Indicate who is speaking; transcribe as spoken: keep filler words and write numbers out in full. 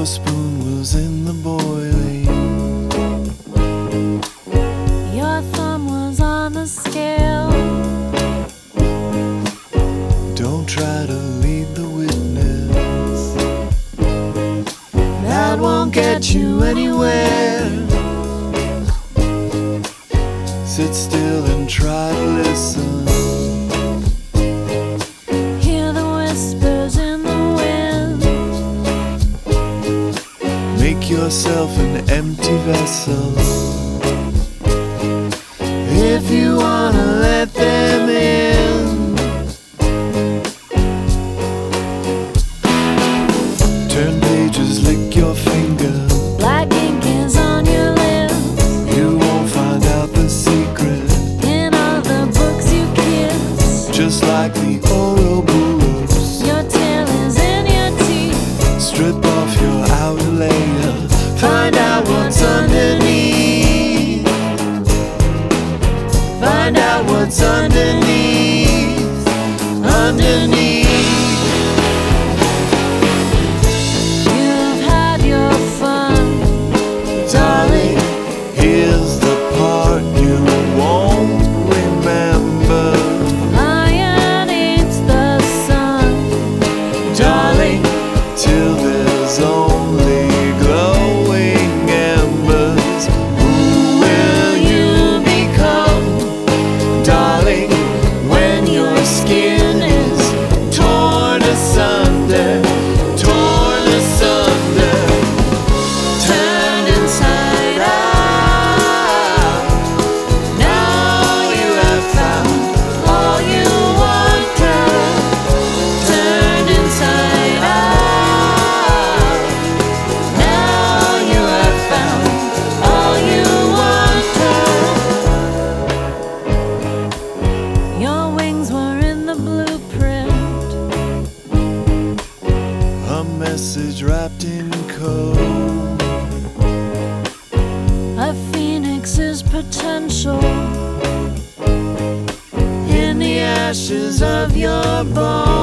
Speaker 1: Your spoon was in the boiling.
Speaker 2: Your thumb was on the scale.
Speaker 1: Don't try to lead the witness. That won't get you anywhere. Sit still and try to listen.
Speaker 2: Hear the whispers in the wind.
Speaker 1: Make yourself an empty vessel. If you wanna let them in, turn pages, lick your finger.
Speaker 2: Black ink is on your lips.
Speaker 1: You won't find out the secret.
Speaker 2: In all the books you kiss,
Speaker 1: Just like the Ouroboros.
Speaker 2: your tail is in your teeth.
Speaker 1: Strip off your outer layer. Find out what's underneath. Find out what's underneath. Underneath.
Speaker 2: You've had your fun,
Speaker 1: Darling, here's the part you won't remember.
Speaker 2: lion eats the sun.
Speaker 1: Darling, till there's only glowing embers. Who will you become, darling, when your skin is torn asunder, torn asunder, turned inside out? Now you have found all you wanted, turned inside out. Now you have found all you wanted.
Speaker 2: Your wings were in the blueprint.
Speaker 1: A message wrapped in code.
Speaker 2: A phoenix's potential
Speaker 1: In the ashes of your bones.